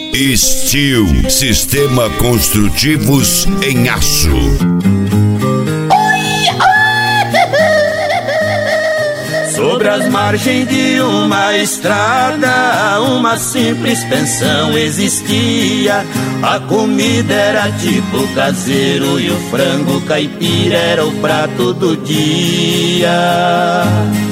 Steel Sistema Construtivos em Aço. Sobre as margens de uma estrada, uma simples pensão existia. A comida era tipo caseiro e o frango caipira era o prato do dia.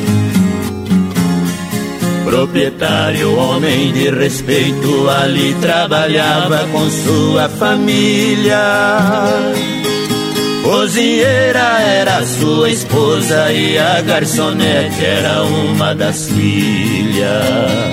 Proprietário, homem de respeito, ali trabalhava com sua família. Cozinheira era sua esposa e a garçonete era uma das filhas.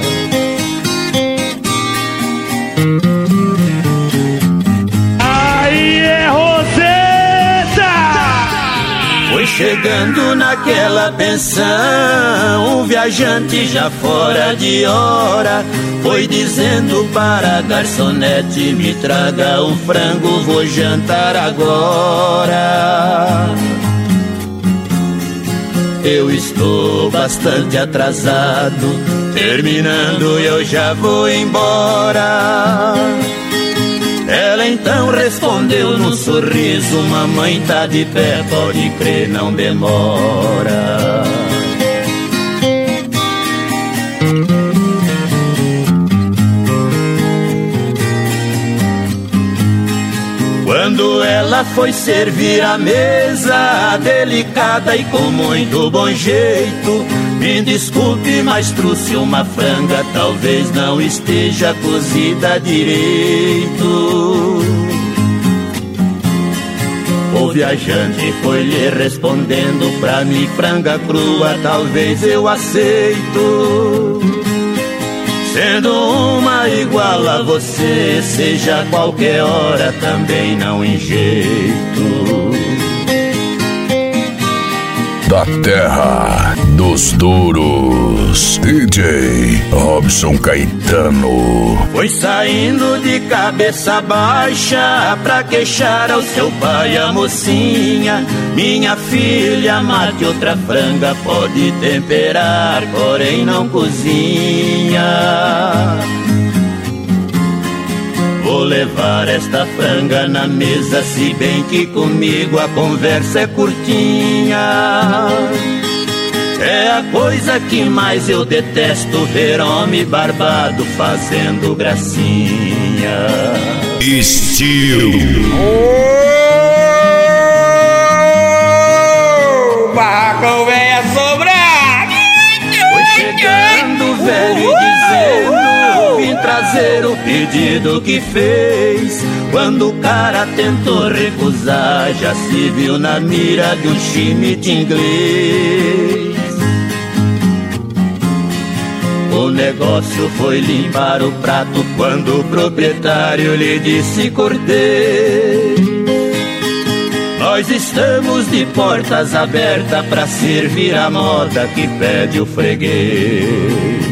Aí é Roseta! Foi chegando naquela pensão, um viajante já fora de hora. Foi dizendo para a garçonete: me traga um frango, vou jantar agora. Eu estou bastante atrasado, terminando eu já vou embora. Ela então respondeu num sorriso: mamãe tá de pé, pode crer, não demora. Quando ela foi servir a mesa, delicada e com muito bom jeito: me desculpe, mas trouxe uma franga, talvez não esteja cozida direito. O viajante foi lhe respondendo: pra mim franga crua talvez eu aceito. Sendo uma igual a você, seja qualquer hora, também não em jeito. Da terra dos duros, DJ Robson Caetano. Foi saindo de cabeça baixa pra queixar ao seu pai a mocinha: minha filha, mate outra franga, pode temperar, porém não cozinha. Vou levar esta franga na mesa, se bem que comigo a conversa é curtinha. É a coisa que mais eu detesto, ver homem barbado fazendo gracinha. Steel. O barracão vem a sobrar! Foi chegando o velho e dizendo: vim trazer o pedido que fez. Quando o cara tentou recusar, já se viu na mira de um chimite inglês. O negócio foi limpar o prato quando o proprietário lhe disse: cortei. Nós estamos de portas abertas pra servir a moda que pede o freguês.